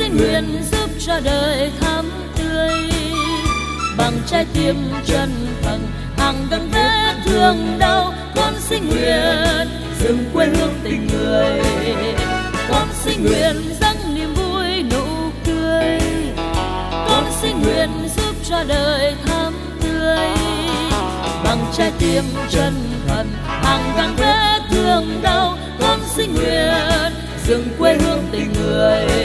xin nguyện giúp cho đời thắm tươi, bằng trái tim chân thành hàng gắn kết thương đau. Con xin nguyện dựng quê hương tình người, con xin nguyện dâng niềm vui nụ cười, con xin nguyện giúp cho đời thắm tươi, bằng trái tim chân thành hàng gắn kết thương đau. Con xin nguyện dựng quê hương tình người.